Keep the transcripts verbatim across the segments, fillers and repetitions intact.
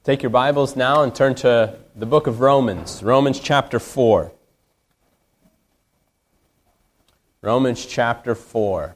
Take your Bibles now and turn to the book of Romans, Romans chapter four. Romans chapter four.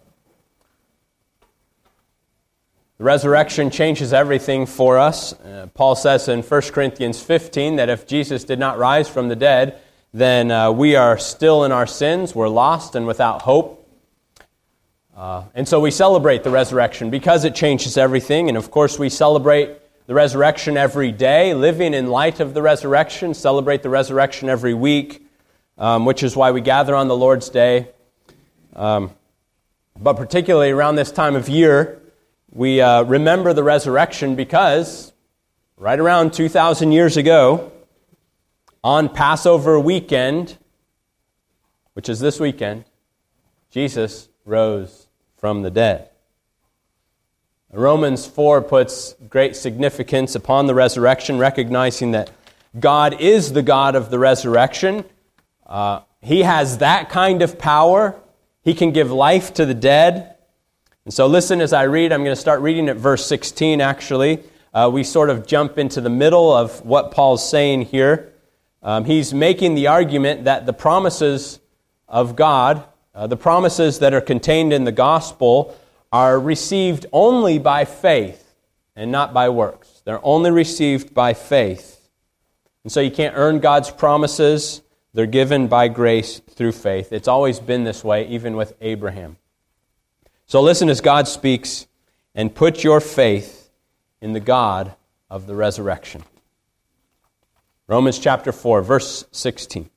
The resurrection changes everything for us. Uh, Paul says in First Corinthians fifteen that if Jesus did not rise from the dead, then uh, we are still in our sins, we're lost and without hope. Uh, and so we celebrate the resurrection because it changes everything. And of course we celebrate the resurrection every day, living in light of the resurrection, celebrate the resurrection every week, um, which is why we gather on the Lord's Day. Um, but particularly around this time of year, we uh, remember the resurrection because right around two thousand years ago, on Passover weekend, which is this weekend, Jesus rose from the dead. Romans four puts great significance upon the resurrection, recognizing that God is the God of the resurrection. Uh, he has that kind of power. He can give life to the dead. And so listen as I read. I'm going to start reading at verse sixteen, actually. Uh, we sort of jump into the middle of what Paul's saying here. Um, he's making the argument that the promises of God, uh, the promises that are contained in the gospel, are received only by faith and not by works. They're only received by faith. And so you can't earn God's promises. They're given by grace through faith. It's always been this way, even with Abraham. So listen as God speaks, and put your faith in the God of the resurrection. Romans chapter four, verse sixteen.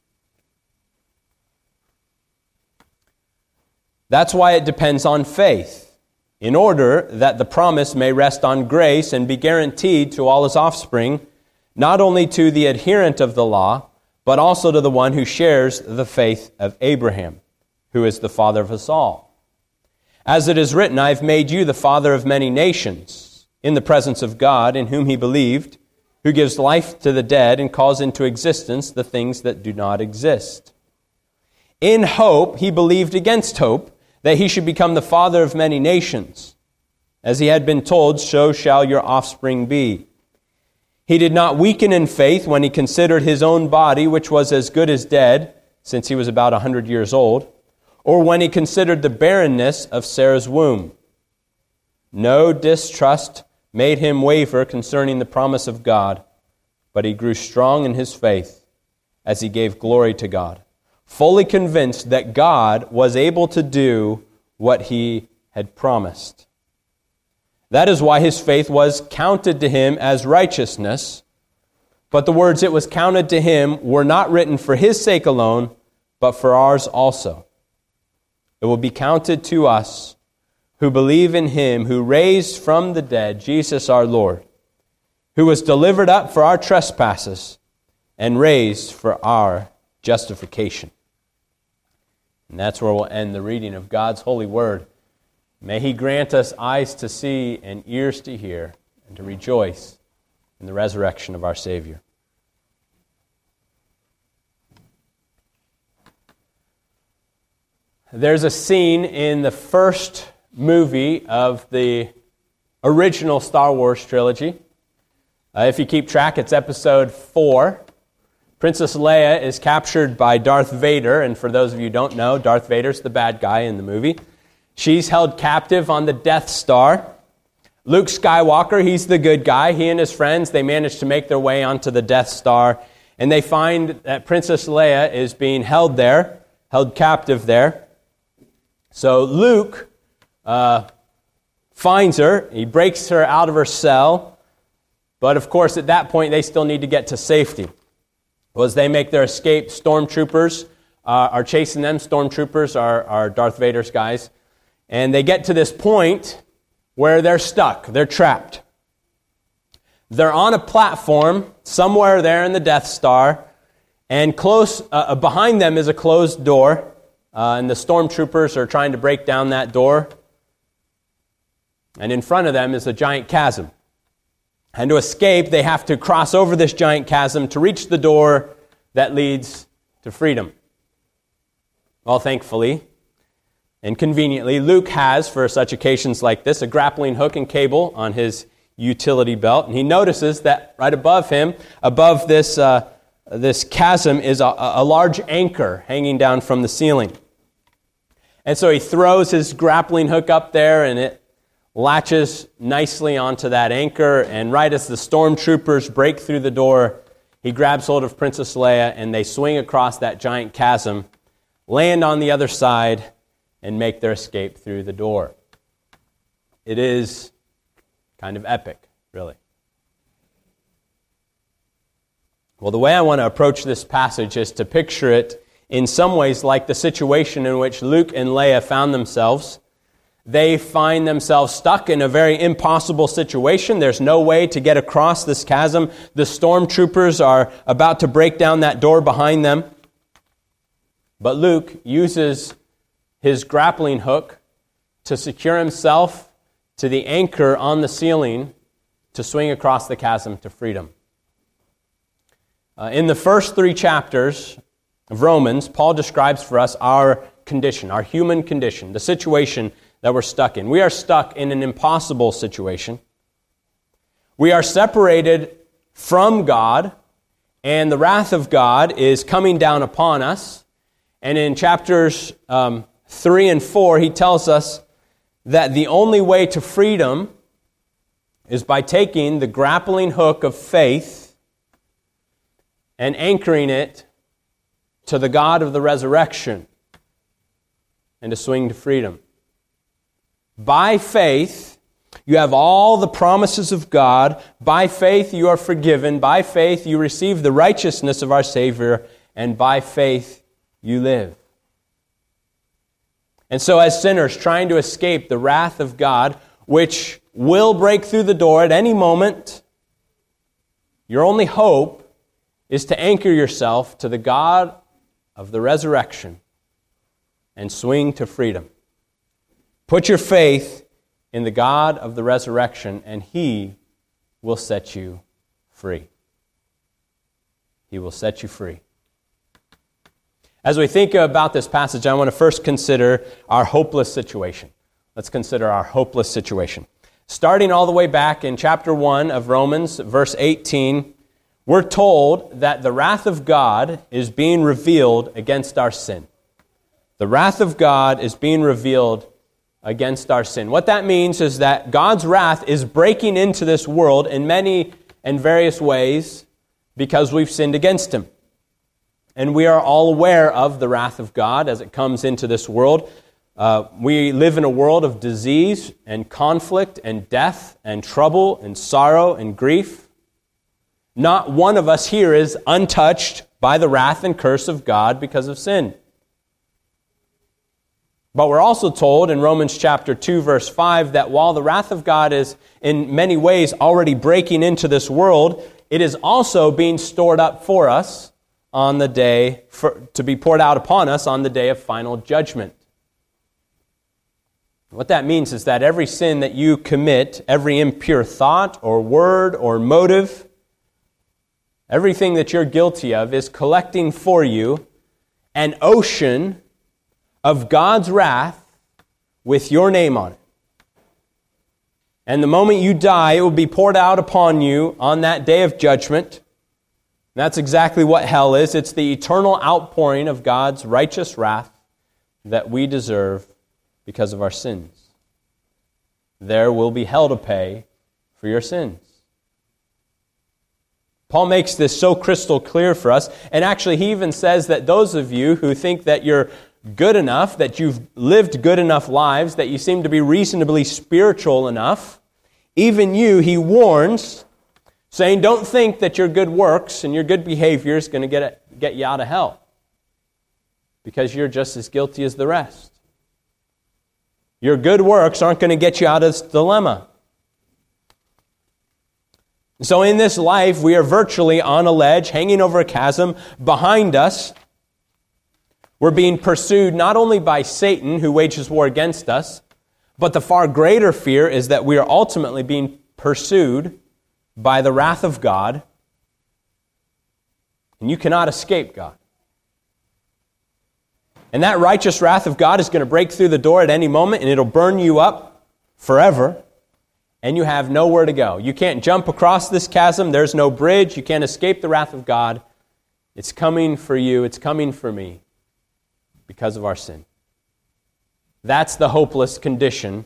That's why it depends on faith, in order that the promise may rest on grace and be guaranteed to all his offspring, not only to the adherent of the law, but also to the one who shares the faith of Abraham, who is the father of us all. As it is written, I have made you the father of many nations, in the presence of God, in whom he believed, who gives life to the dead and calls into existence the things that do not exist. In hope, he believed against hope, that he should become the father of many nations. As he had been told, so shall your offspring be. He did not weaken in faith when he considered his own body, which was as good as dead, since he was about a hundred years old, or when he considered the barrenness of Sarah's womb. No distrust made him waver concerning the promise of God, but he grew strong in his faith as he gave glory to God, fully convinced that God was able to do what he had promised. That is why his faith was counted to him as righteousness, but the words "it was counted to him" were not written for his sake alone, but for ours also. It will be counted to us who believe in him who raised from the dead Jesus our Lord, who was delivered up for our trespasses and raised for our justification. And that's where we'll end the reading of God's holy word. May he grant us eyes to see and ears to hear and to rejoice in the resurrection of our Savior. There's a scene in the first movie of the original Star Wars trilogy. Uh, if you keep track, it's episode four. Princess Leia is captured by Darth Vader, and for those of you who don't know, Darth Vader's the bad guy in the movie. She's held captive on the Death Star. Luke Skywalker, he's the good guy. He and his friends, they manage to make their way onto the Death Star, and they find that Princess Leia is being held there, held captive there. So Luke uh, finds her. He breaks her out of her cell, but of course at that point they still need to get to safety. Well, as they make their escape, stormtroopers uh, are chasing them. Stormtroopers are, are Darth Vader's guys. And they get to this point where they're stuck. They're trapped. They're on a platform somewhere there in the Death Star. And close uh, behind them is a closed door. Uh, and the stormtroopers are trying to break down that door. And in front of them is a giant chasm. And to escape, they have to cross over this giant chasm to reach the door that leads to freedom. Well, thankfully and conveniently, Luke has, for such occasions like this, a grappling hook and cable on his utility belt, and he notices that right above him, above this uh, this chasm, is a, a large anchor hanging down from the ceiling. And so he throws his grappling hook up there, and it latches nicely onto that anchor, and right as the stormtroopers break through the door, he grabs hold of Princess Leia, and they swing across that giant chasm, land on the other side, and make their escape through the door. It is kind of epic, really. Well, the way I want to approach this passage is to picture it in some ways like the situation in which Luke and Leia found themselves. They find themselves stuck in a very impossible situation. There's no way to get across this chasm. The stormtroopers are about to break down that door behind them. But Luke uses his grappling hook to secure himself to the anchor on the ceiling to swing across the chasm to freedom. Uh, in the first three chapters of Romans, Paul describes for us our condition, our human condition, the situation that we're stuck in. We are stuck in an impossible situation. We are separated from God, and the wrath of God is coming down upon us. And in chapters um, three and four, he tells us that the only way to freedom is by taking the grappling hook of faith and anchoring it to the God of the resurrection and to swing to freedom. By faith, you have all the promises of God. By faith, you are forgiven. By faith, you receive the righteousness of our Savior. And by faith, you live. And so as sinners trying to escape the wrath of God, which will break through the door at any moment, your only hope is to anchor yourself to the God of the resurrection and swing to freedom. Put your faith in the God of the resurrection, and He will set you free. He will set you free. As we think about this passage, I want to first consider our hopeless situation. Let's consider our hopeless situation. Starting all the way back in chapter one of Romans, verse eighteen, we're told that the wrath of God is being revealed against our sin. The wrath of God is being revealed against our sin. What that means is that God's wrath is breaking into this world in many and various ways because we've sinned against Him. And we are all aware of the wrath of God as it comes into this world. Uh, we live in a world of disease and conflict and death and trouble and sorrow and grief. Not one of us here is untouched by the wrath and curse of God because of sin. But we're also told in Romans chapter two, verse five, that while the wrath of God is in many ways already breaking into this world, it is also being stored up for us on the day, for, to be poured out upon us on the day of final judgment. What that means is that every sin that you commit, every impure thought or word or motive, everything that you're guilty of is collecting for you an ocean of God's wrath with your name on it. And the moment you die, it will be poured out upon you on that day of judgment. And that's exactly what hell is. It's the eternal outpouring of God's righteous wrath that we deserve because of our sins. There will be hell to pay for your sins. Paul makes this so crystal clear for us. And actually, he even says that those of you who think that you're good enough, that you've lived good enough lives, that you seem to be reasonably spiritual enough, even you, he warns, saying, don't think that your good works and your good behavior is going to get it, get you out of hell, because you're just as guilty as the rest. Your good works aren't going to get you out of this dilemma. So in this life, we are virtually on a ledge, hanging over a chasm. Behind us, we're being pursued not only by Satan, who wages war against us, but the far greater fear is that we are ultimately being pursued by the wrath of God, and you cannot escape God. And that righteous wrath of God is going to break through the door at any moment, and it'll burn you up forever. and you have nowhere to go. You can't jump across this chasm. There's no bridge. You can't escape the wrath of God. It's coming for you. It's coming for me because of our sin. That's the hopeless condition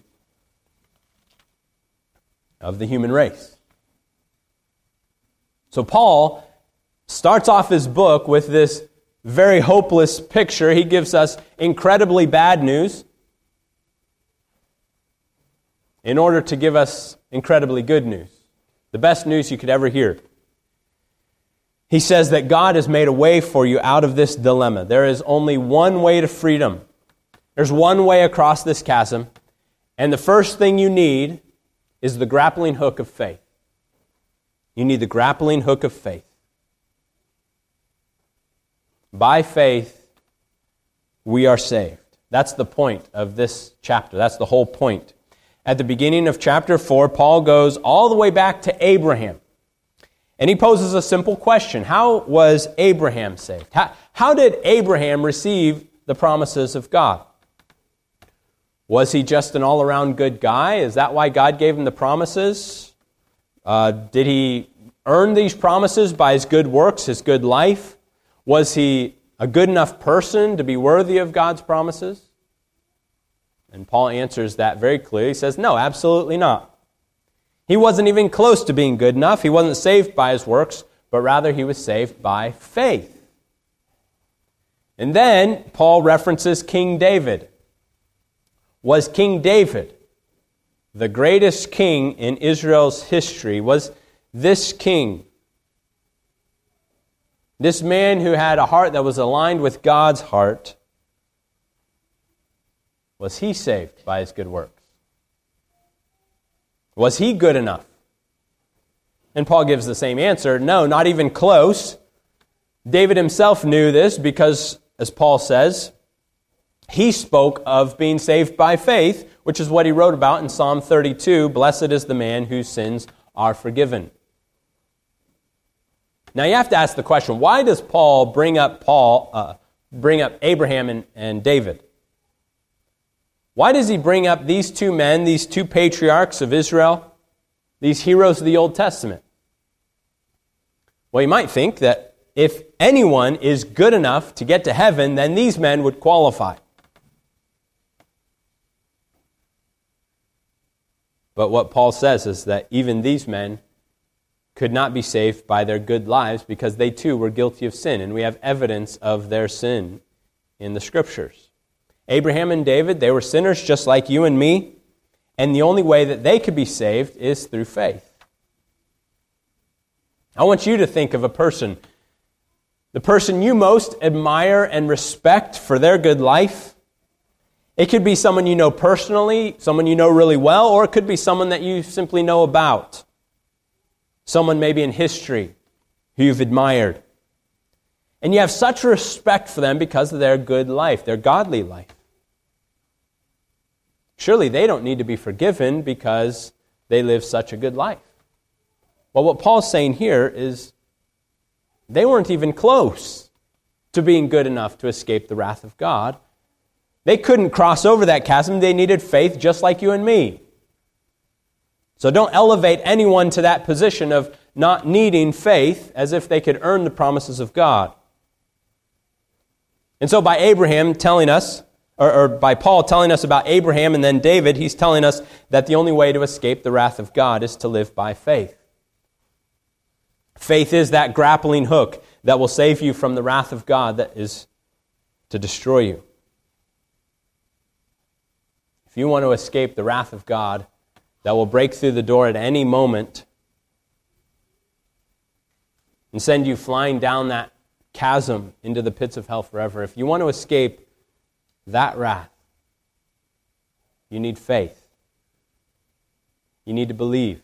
of the human race. So Paul starts off his book with this very hopeless picture. He gives us incredibly bad news in order to give us incredibly good news. The best news you could ever hear. He says that God has made a way for you out of this dilemma. There is only one way to freedom. There's one way across this chasm. And the first thing you need is the grappling hook of faith. You need the grappling hook of faith. By faith, we are saved. That's the point of this chapter. That's the whole point. At the beginning of chapter four, Paul goes all the way back to Abraham. And he poses a simple question. How was Abraham saved? How, how did Abraham receive the promises of God? Was he just an all-around good guy? Is that why God gave him the promises? Uh, did he earn these promises by his good works, his good life? Was he a good enough person to be worthy of God's promises? And Paul answers that very clearly. He says, no, absolutely not. He wasn't even close to being good enough. He wasn't saved by his works, but rather he was saved by faith. And then Paul references King David. Was King David the greatest king in Israel's history? Was this king, this man who had a heart that was aligned with God's heart, was he saved by his good works? Was he good enough? And Paul gives the same answer. No, not even close. David himself knew this because, as Paul says, he spoke of being saved by faith, which is what he wrote about in Psalm thirty-two, blessed is the man whose sins are forgiven. Now you have to ask the question, why does Paul bring up Paul, uh, bring up Abraham and, and David? Why does he bring up these two men, these two patriarchs of Israel, these heroes of the Old Testament? Well, you might think that if anyone is good enough to get to heaven, then these men would qualify. But what Paul says is that even these men could not be saved by their good lives because they too were guilty of sin, and we have evidence of their sin in the Scriptures. Abraham and David, they were sinners just like you and me, and the only way that they could be saved is through faith. I want you to think of a person, the person you most admire and respect for their good life. It could be someone you know personally, someone you know really well, or it could be someone that you simply know about. Someone maybe in history who you've admired. And you have such respect for them because of their good life, their godly life. Surely they don't need to be forgiven because they live such a good life. Well, what Paul's saying here is they weren't even close to being good enough to escape the wrath of God. They couldn't cross over that chasm. They needed faith just like you and me. So don't elevate anyone to that position of not needing faith as if they could earn the promises of God. And so by Abraham telling us, or, or by Paul telling us about Abraham and then David, he's telling us that the only way to escape the wrath of God is to live by faith. Faith is that grappling hook that will save you from the wrath of God that is to destroy you. If you want to escape the wrath of God that will break through the door at any moment and send you flying down that chasm into the pits of hell forever, if you want to escape that wrath, you need faith. You need to believe.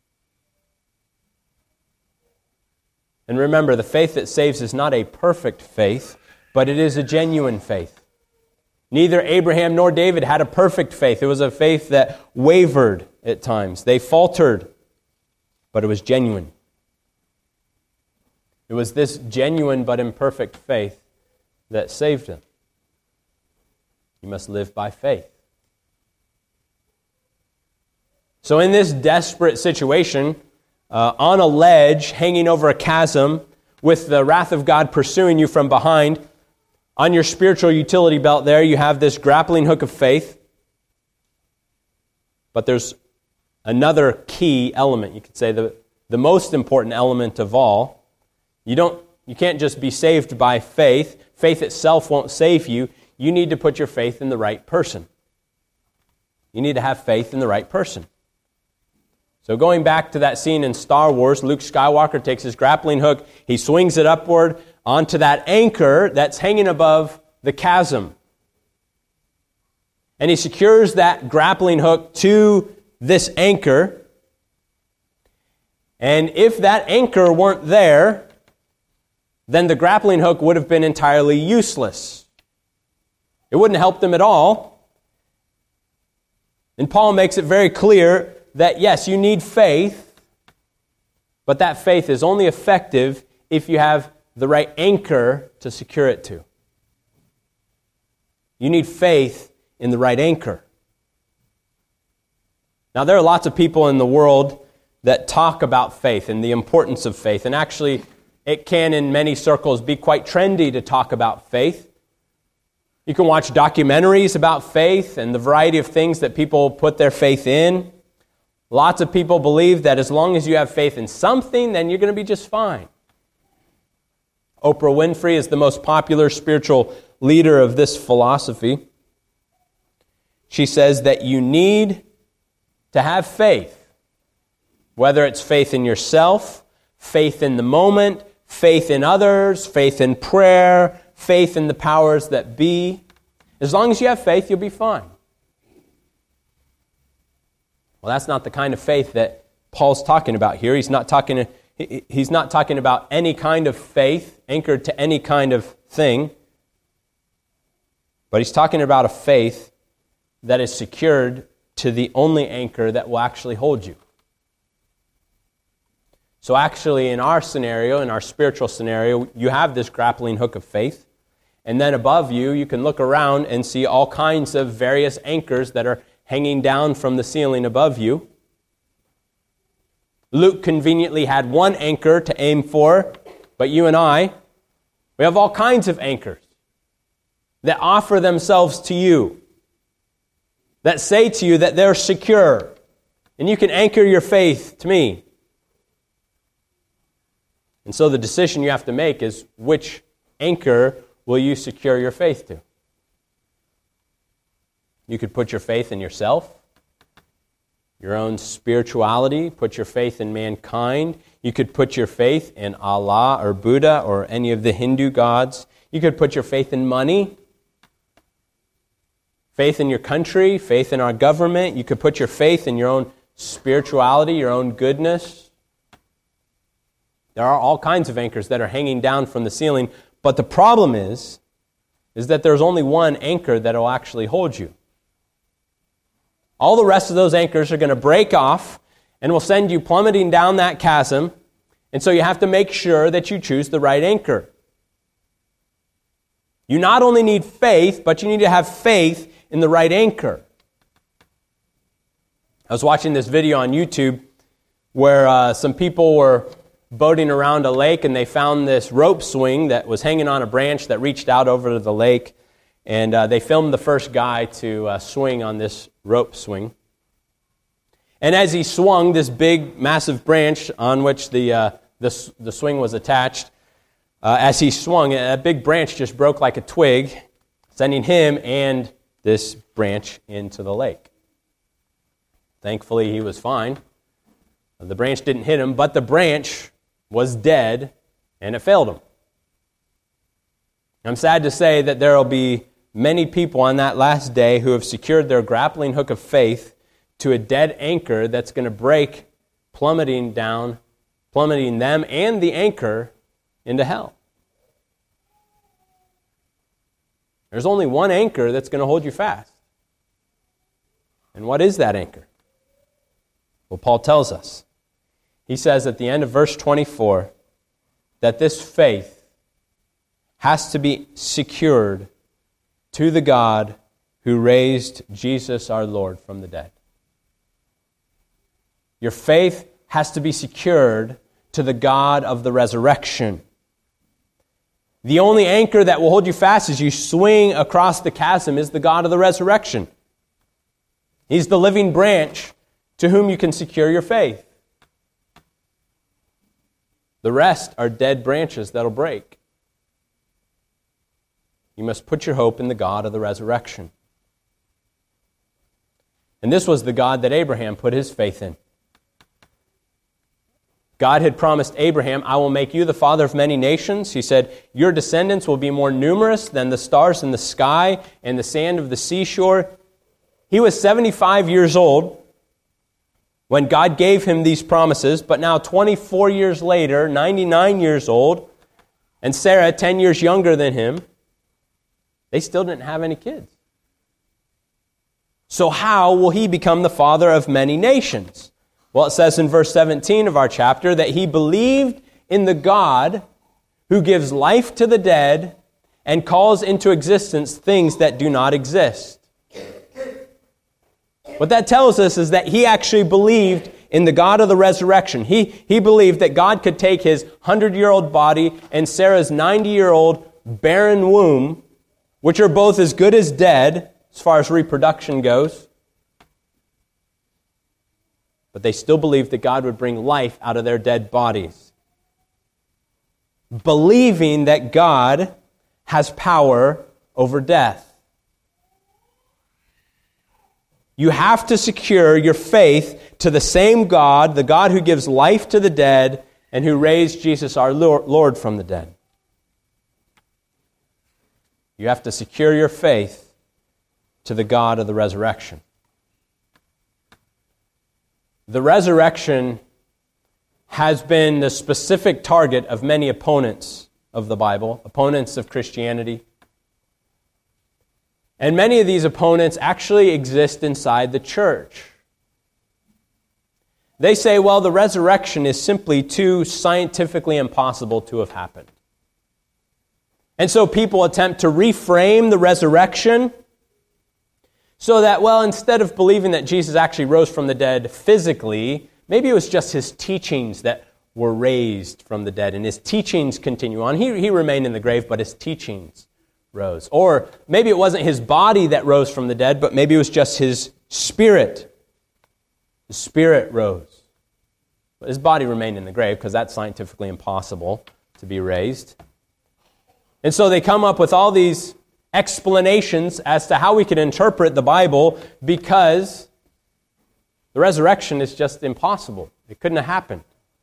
And remember, the faith that saves is not a perfect faith, but it is a genuine faith. Neither Abraham nor David had a perfect faith. It was a faith that wavered at times. They faltered, but it was genuine. It was this genuine but imperfect faith that saved them. You must live by faith. So in this desperate situation, uh, on a ledge, hanging over a chasm, with the wrath of God pursuing you from behind, on your spiritual utility belt there, you have this grappling hook of faith. But there's another key element, you could say the, the most important element of all. You don't, you can't just be saved by faith. Faith itself won't save you. You need to put your faith in the right person. You need to have faith in the right person. So going back to that scene in Star Wars, Luke Skywalker takes his grappling hook, he swings it upward onto that anchor that's hanging above the chasm. And he secures that grappling hook to this anchor. And if that anchor weren't there, then the grappling hook would have been entirely useless. It wouldn't help them at all. And Paul makes it very clear that yes, you need faith, but that faith is only effective if you have the right anchor to secure it to. You need faith in the right anchor. Now, there are lots of people in the world that talk about faith and the importance of faith, and actually, it can, in many circles, be quite trendy to talk about faith. You can watch documentaries about faith and the variety of things that people put their faith in. Lots of people believe that as long as you have faith in something, then you're going to be just fine. Oprah Winfrey is the most popular spiritual leader of this philosophy. She says that you need to have faith, whether it's faith in yourself, faith in the moment, faith in others, faith in prayer, faith in the powers that be. As long as you have faith, you'll be fine. Well, that's not the kind of faith that Paul's talking about here. He's not talking, he's not talking about any kind of faith anchored to any kind of thing, but he's talking about a faith that is secured to the only anchor that will actually hold you. So actually, in our scenario, in our spiritual scenario, you have this grappling hook of faith, and then above you, you can look around and see all kinds of various anchors that are hanging down from the ceiling above you. Luke conveniently had one anchor to aim for, but you and I, we have all kinds of anchors that offer themselves to you, that say to you that they're secure, and you can anchor your faith to me. And so the decision you have to make is, which anchor will you secure your faith to? You could put your faith in yourself, your own spirituality, put your faith in mankind. You could put your faith in Allah or Buddha or any of the Hindu gods. You could put your faith in money, faith in your country, faith in our government. You could put your faith in your own spirituality, your own goodness. There are all kinds of anchors that are hanging down from the ceiling, but the problem is, is that there's only one anchor that will actually hold you. All the rest of those anchors are going to break off and will send you plummeting down that chasm, and so you have to make sure that you choose the right anchor. You not only need faith, but you need to have faith in the right anchor. I was watching this video on YouTube where uh, some people were boating around a lake, and they found this rope swing that was hanging on a branch that reached out over to the lake. And uh, they filmed the first guy to uh, swing on this rope swing. And as he swung this big, massive branch on which the uh, the, the swing was attached, uh, as he swung, a big branch just broke like a twig, sending him and this branch into the lake. Thankfully, he was fine. The branch didn't hit him, but the branch was dead, and it failed him. I'm sad to say that there will be many people on that last day who have secured their grappling hook of faith to a dead anchor that's going to break, plummeting down, plummeting them and the anchor into hell. There's only one anchor that's going to hold you fast. And what is that anchor? Well, Paul tells us. He says at the end of verse twenty-four that this faith has to be secured to the God who raised Jesus our Lord from the dead. Your faith has to be secured to the God of the resurrection. The only anchor that will hold you fast as you swing across the chasm is the God of the resurrection. He's the living branch to whom you can secure your faith. The rest are dead branches that'll break. You must put your hope in the God of the resurrection. And this was the God that Abraham put his faith in. God had promised Abraham, I will make you the father of many nations. He said, your descendants will be more numerous than the stars in the sky and the sand of the seashore. He was seventy-five years old when God gave him these promises, but now twenty-four years later, ninety-nine years old, and Sarah, ten years younger than him, they still didn't have any kids. So how will he become the father of many nations? Well, it says in verse seventeen of our chapter that he believed in the God who gives life to the dead and calls into existence things that do not exist. What that tells us is that he actually believed in the God of the resurrection. He, he believed that God could take his hundred-year-old body and Sarah's ninety-year-old barren womb, which are both as good as dead as far as reproduction goes, but they still believed that God would bring life out of their dead bodies. Believing that God has power over death. You have to secure your faith to the same God, the God who gives life to the dead and who raised Jesus our Lord from the dead. You have to secure your faith to the God of the resurrection. The resurrection has been the specific target of many opponents of the Bible, opponents of Christianity. And many of these opponents actually exist inside the church. They say, well, the resurrection is simply too scientifically impossible to have happened. And so people attempt to reframe the resurrection so that, well, instead of believing that Jesus actually rose from the dead physically, maybe it was just his teachings that were raised from the dead, and his teachings continue on. He, he remained in the grave, but his teachings rose. Or maybe it wasn't his body that rose from the dead, but maybe it was just his spirit. His spirit rose. But his body remained in the grave because that's scientifically impossible to be raised. And so they come up with all these explanations as to how we can interpret the Bible because the resurrection is just impossible. It couldn't have happened.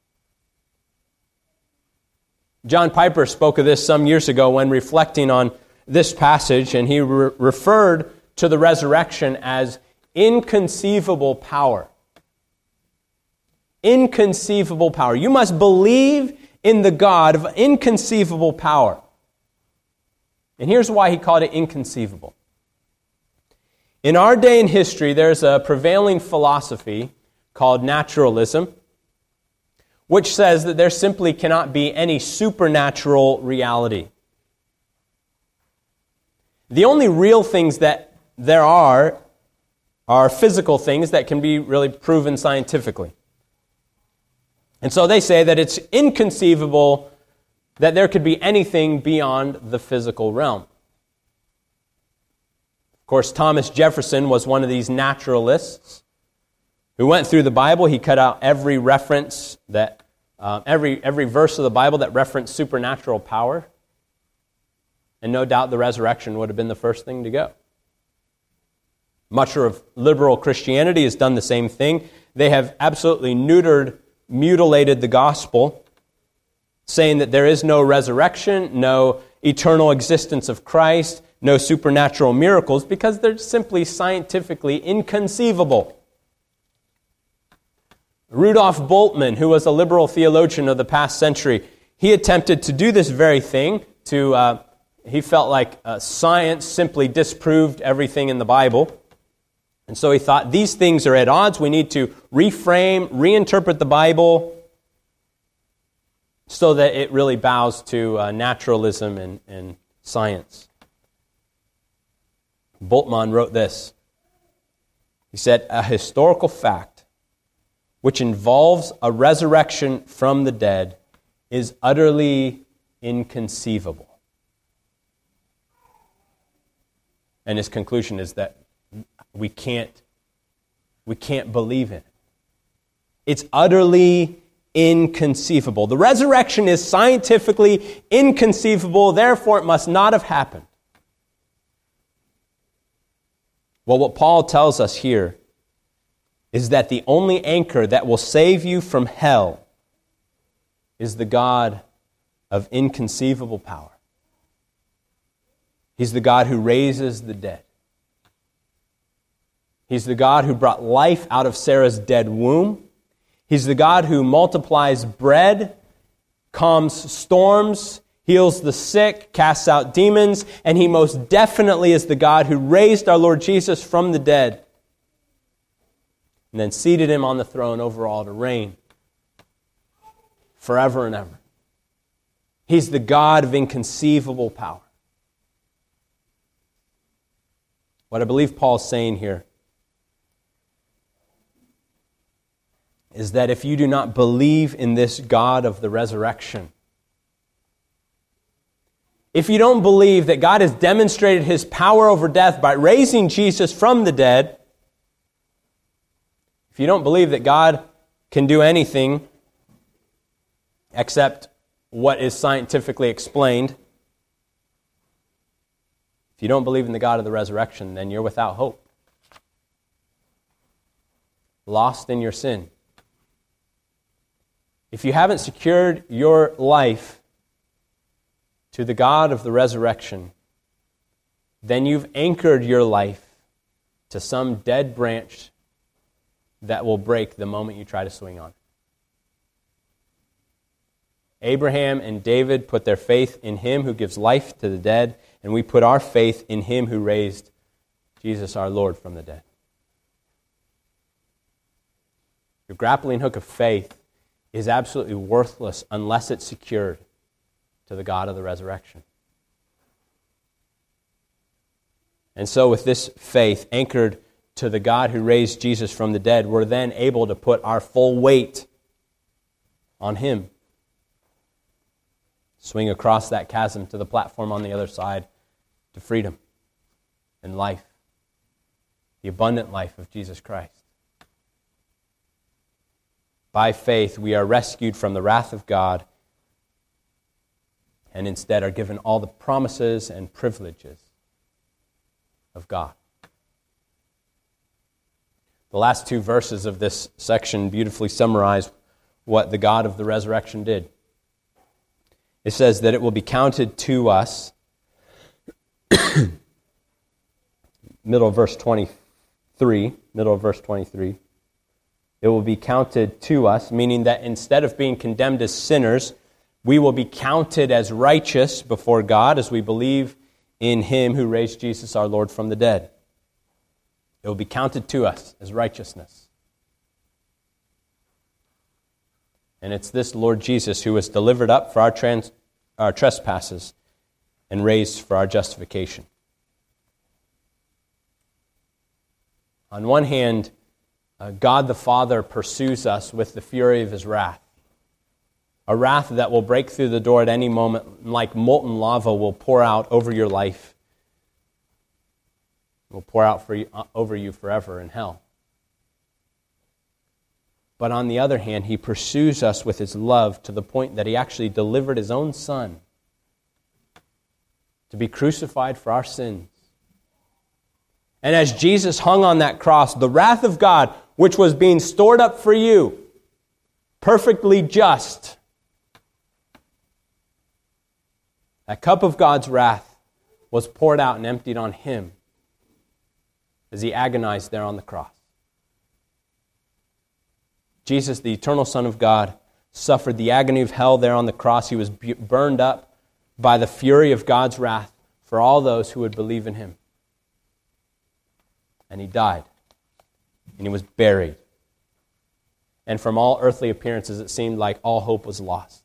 John Piper spoke of this some years ago when reflecting on this passage, and he re- referred to the resurrection as inconceivable power. Inconceivable power. You must believe in the God of inconceivable power. And here's why he called it inconceivable. In our day in history, there's a prevailing philosophy called naturalism, which says that there simply cannot be any supernatural reality. The only real things that there are are physical things that can be really proven scientifically. And so they say that it's inconceivable that there could be anything beyond the physical realm. Of course, Thomas Jefferson was one of these naturalists who went through the Bible. He cut out every reference, that uh, every every verse of the Bible that referenced supernatural power. And no doubt the resurrection would have been the first thing to go. Much of liberal Christianity has done the same thing. They have absolutely neutered, mutilated the gospel, saying that there is no resurrection, no eternal existence of Christ, no supernatural miracles, because they're simply scientifically inconceivable. Rudolf Bultmann, who was a liberal theologian of the past century, he attempted to do this very thing. To uh, he felt like uh, science simply disproved everything in the Bible. And so he thought, these things are at odds. We need to reframe, reinterpret the Bible so that it really bows to uh, naturalism and, and science. Bultmann wrote this. He said, a historical fact which involves a resurrection from the dead, is utterly inconceivable. And his conclusion is that we can't, we can't believe in it. It's utterly inconceivable. The resurrection is scientifically inconceivable, therefore it must not have happened. Well, what Paul tells us here is that the only anchor that will save you from hell is the God of inconceivable power. He's the God who raises the dead. He's the God who brought life out of Sarah's dead womb. He's the God who multiplies bread, calms storms, heals the sick, casts out demons, and He most definitely is the God who raised our Lord Jesus from the dead and then seated Him on the throne over all to reign forever and ever. He's the God of inconceivable power. What I believe Paul's saying here is that if you do not believe in this God of the resurrection, if you don't believe that God has demonstrated His power over death by raising Jesus from the dead, if you don't believe that God can do anything except what is scientifically explained, if you don't believe in the God of the resurrection, then you're without hope. Lost in your sin. If you haven't secured your life to the God of the resurrection, then you've anchored your life to some dead branch that will break the moment you try to swing on it. Abraham and David put their faith in Him who gives life to the dead, and we put our faith in Him who raised Jesus our Lord from the dead. Your grappling hook of faith is absolutely worthless unless it's secured to the God of the resurrection. And so with this faith anchored to the God who raised Jesus from the dead, we're then able to put our full weight on Him. Swing across that chasm to the platform on the other side to freedom and life, the abundant life of Jesus Christ. By faith, we are rescued from the wrath of God and instead are given all the promises and privileges of God. The last two verses of this section beautifully summarize what the God of the resurrection did. It says that it will be counted to us, middle of verse twenty-three, middle of verse twenty-three, it will be counted to us, meaning that instead of being condemned as sinners, we will be counted as righteous before God as we believe in Him who raised Jesus our Lord from the dead. It will be counted to us as righteousness. And it's this Lord Jesus who was delivered up for our, trans, our trespasses and raised for our justification. On one hand, uh, God the Father pursues us with the fury of His wrath. A wrath that will break through the door at any moment, like molten lava will pour out over your life. It will pour out for you, uh, over you forever in hell. But on the other hand, He pursues us with His love to the point that He actually delivered His own Son to be crucified for our sins. And as Jesus hung on that cross, the wrath of God, which was being stored up for you, perfectly just, that cup of God's wrath was poured out and emptied on Him as He agonized there on the cross. Jesus, the eternal Son of God, suffered the agony of hell there on the cross. He was burned up by the fury of God's wrath for all those who would believe in Him. And He died. And He was buried. And from all earthly appearances, it seemed like all hope was lost.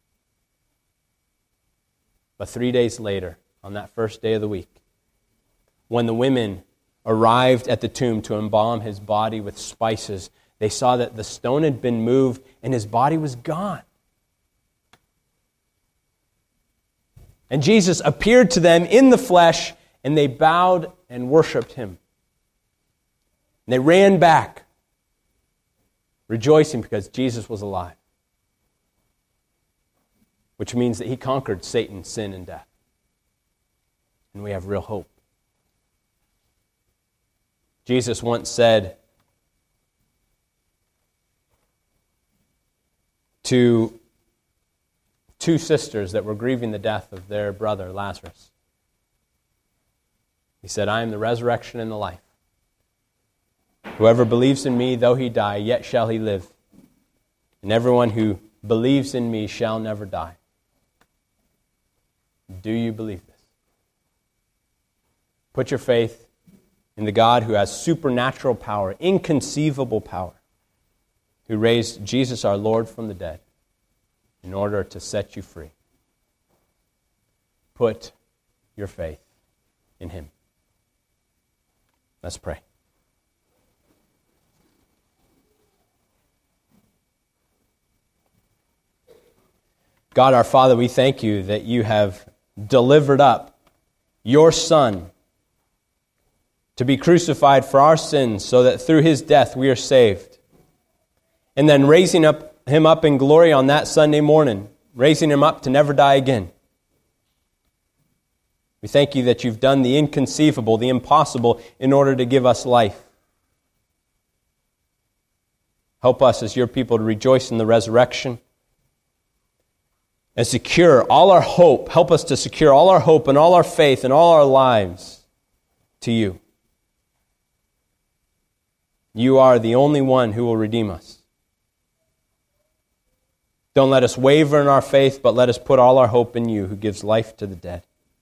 But three days later, on that first day of the week, when the women arrived at the tomb to embalm His body with spices, they saw that the stone had been moved and his body was gone. And Jesus appeared to them in the flesh, and they bowed and worshiped him. And they ran back, rejoicing because Jesus was alive. Which means that he conquered Satan, sin, and death. And we have real hope. Jesus once said to two sisters that were grieving the death of their brother Lazarus, he said, I am the resurrection and the life. Whoever believes in me, though he die, yet shall he live. And everyone who believes in me shall never die. Do you believe this? Put your faith in the God who has supernatural power, inconceivable power, who raised Jesus our Lord from the dead in order to set you free. Put your faith in him. Let's pray. God our Father, we thank you that you have delivered up your Son to be crucified for our sins so that through his death we are saved. And then raising up him up in glory on that Sunday morning, raising him up to never die again. We thank you that you've done the inconceivable, the impossible, in order to give us life. Help us as your people to rejoice in the resurrection and secure all our hope. Help us to secure all our hope and all our faith and all our lives to you. You are the only one who will redeem us. Don't let us waver in our faith, but let us put all our hope in you who gives life to the dead.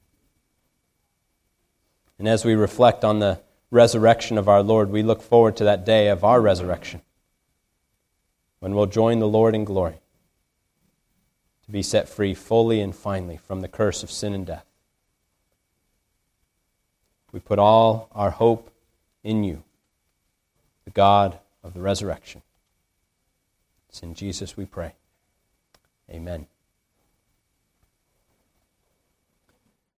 And as we reflect on the resurrection of our Lord, we look forward to that day of our resurrection, when we'll join the Lord in glory, to be set free fully and finally from the curse of sin and death. We put all our hope in you, the God of the resurrection. It's in Jesus we pray. Amen.